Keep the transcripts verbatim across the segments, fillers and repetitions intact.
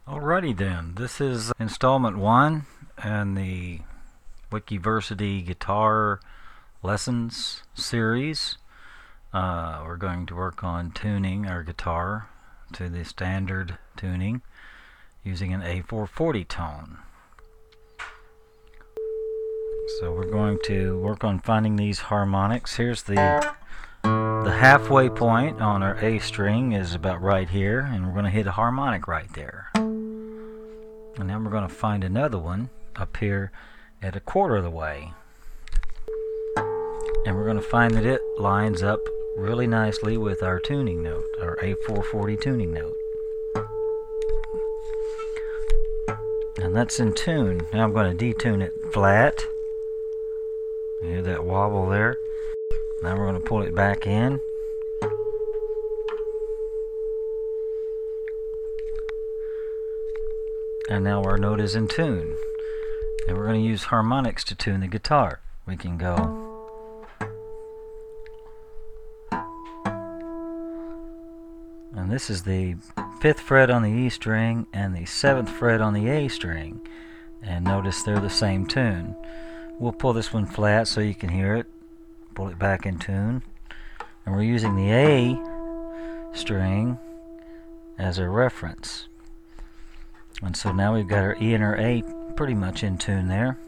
Alrighty then, this is installment one in the Wikiversity Guitar Lessons series. Uh, we're going to work on tuning our guitar to the standard tuning using an A four forty tone. So we're going to work on finding these harmonics. Here's the the halfway point on our A string is about right here, and we're going to hit a harmonic right there. And then we're going to find another one up here at a quarter of the way. And we're going to find that it lines up really nicely with our tuning note, our A four forty tuning note. And that's in tune. Now I'm going to detune it flat. You hear that wobble there? Now we're going to pull it back in. And now our note is in tune. And we're going to use harmonics to tune the guitar. We can go. And this is the fifth fret on the E string and the seventh fret on the A string. And notice they're the same tune. We'll pull this one flat so you can hear it. Pull it back in tune. And we're using the A string as a reference. And so now we've got our E and our A pretty much in tune there.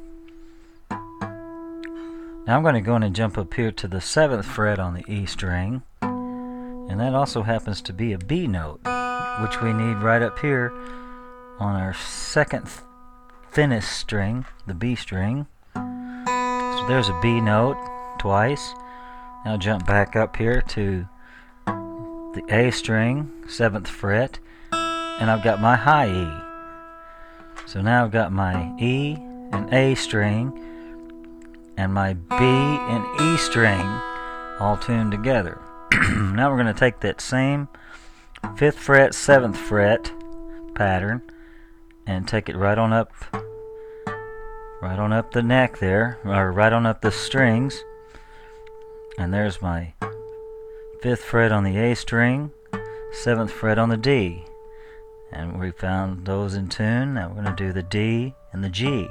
Now I'm going to go in and jump up here to the seventh fret on the E string. And that also happens to be a B note, which we need right up here on our second th thinnest string, the B string. So there's a B note twice. Now jump back up here to the A string, seventh fret, and I've got my high E. So now I've got my E and A string and my B and E string all tuned together. Now we're going to take that same fifth fret, seventh fret pattern and take it right on up right on up the neck there, or right on up the strings. And there's my fifth fret on the A string, seventh fret on the D. And we found those in tune. Now we're going to do the D and the G.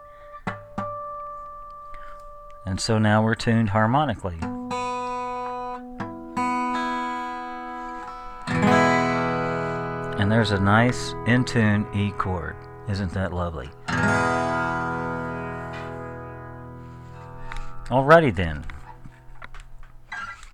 And so now we're tuned harmonically. And there's a nice in tune E chord. Isn't that lovely? Alrighty then.